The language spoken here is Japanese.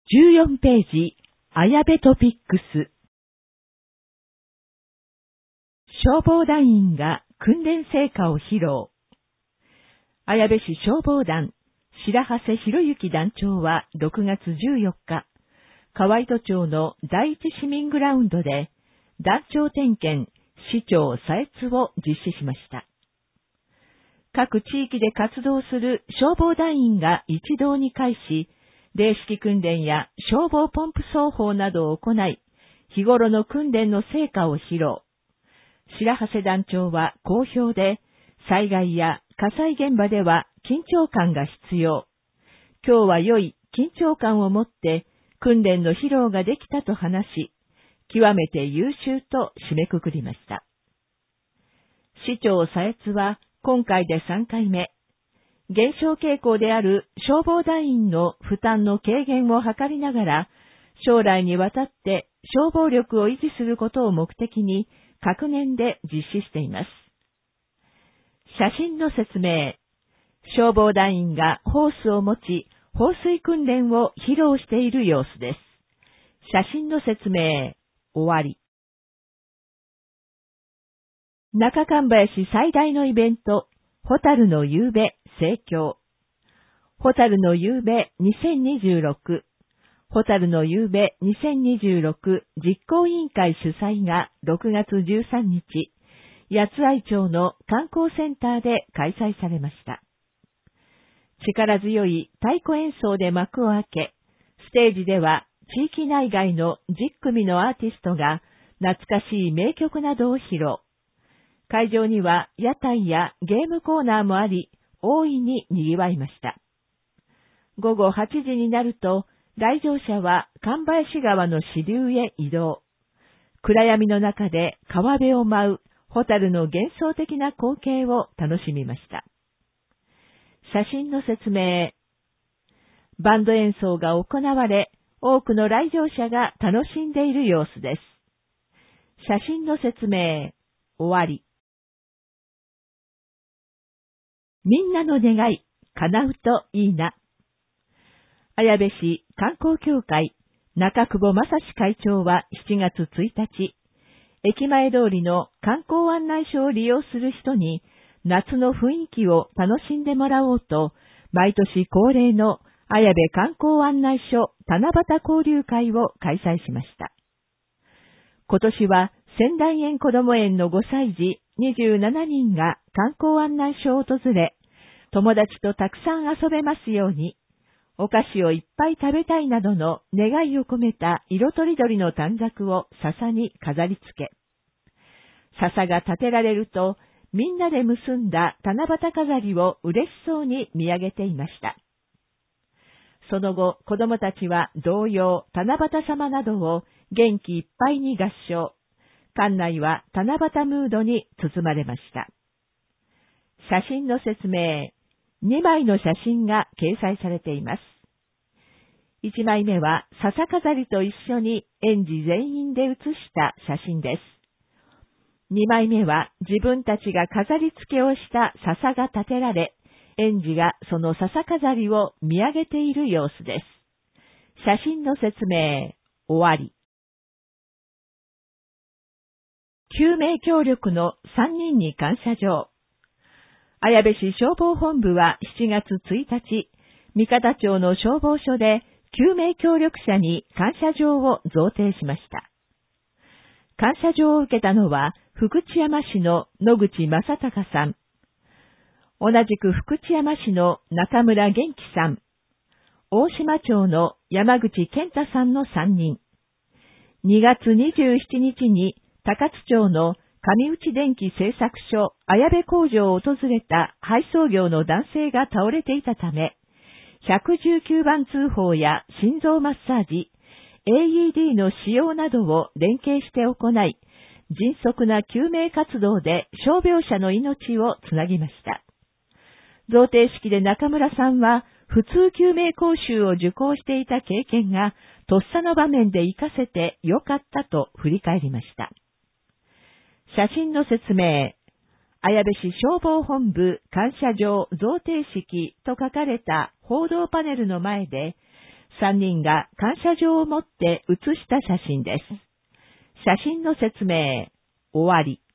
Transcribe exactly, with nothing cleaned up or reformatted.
じゅうよんページ、綾部トピックス。消防団員が訓練成果を披露。綾部市消防団、白長谷博之団長はろくがつじゅうよっか、河糸町の第一市民グラウンドで、団長点検、市長査閲を実施しました。各地域で活動する消防団員が一堂に会し、礼式訓練や消防ポンプ奏法などを行い、日頃の訓練の成果を披露。白長谷団長は好評で、災害や火災現場では緊張感が必要。今日は良い緊張感を持って訓練の披露ができたと話し、極めて優秀と締めくくりました。市長査閲は今回でさんかいめ。減少傾向である消防団員の負担の軽減を図りながら、将来にわたって消防力を維持することを目的に各年で実施しています。写真の説明。消防団員がホースを持ち、放水訓練を披露している様子です。写真の説明。終わり。中神林最大のイベント、ホタルの夕べ盛況。ホタルの夕べにせんにじゅうろく。ホタルの夕べにせんにじゅうろく実行委員会主催がろくがつじゅうさんにち、八愛町の観光センターで開催されました。力強い太鼓演奏で幕を開け、ステージでは地域内外のじゅっくみのアーティストが懐かしい名曲などを披露。会場には屋台やゲームコーナーもあり、大いに賑わいました。ごごはちじになると、来場者は神林川の支流へ移動。暗闇の中で川辺を舞うホタルの幻想的な光景を楽しみました。写真の説明。バンド演奏が行われ、多くの来場者が楽しんでいる様子です。写真の説明。終わり。みんなの願い、叶うといいな。綾部市観光協会中久保正史会長はしちがつついたち、駅前通りの観光案内所を利用する人に夏の雰囲気を楽しんでもらおうと、毎年恒例の綾部観光案内所七夕交流会を開催しました。今年は仙台園こども園のごさいじにじゅうななにんが観光案内所を訪れ、友達とたくさん遊べますように、お菓子をいっぱい食べたいなどの願いを込めた色とりどりの短冊を笹に飾り付け。笹が立てられると、みんなで結んだ七夕飾りを嬉しそうに見上げていました。その後、子供たちは童謡、七夕様などを元気いっぱいに合唱。館内は七夕ムードに包まれました。写真の説明。にまいの写真が掲載されています。いちまいめは笹飾りと一緒に園児全員で写した写真です。にまいめは自分たちが飾り付けをした笹が立てられ、園児がその笹飾りを見上げている様子です。写真の説明。終わり。救命協力のさんにんに感謝状。綾部市消防本部はしちがつついたち、三方町の消防署で救命協力者に感謝状を贈呈しました。感謝状を受けたのは、福知山市の野口正隆さん。同じく福知山市の中村元気さん。大島町の山口健太さんのさんにん。にがつにじゅうしちにちに高津町の上内電機製作所綾部工場を訪れた配送業の男性が倒れていたため、ひゃくじゅうきゅうばん通報や心臓マッサージ、エーイーディー の使用などを連携して行い、迅速な救命活動で傷病者の命をつなぎました。贈呈式で中村さんは、普通救命講習を受講していた経験が、とっさの場面で活かせてよかったと振り返りました。写真の説明。綾部市消防本部感謝状贈呈式と書かれた報道パネルの前で、 さんにんが感謝状を持って写した写真です。写真の説明、終わり。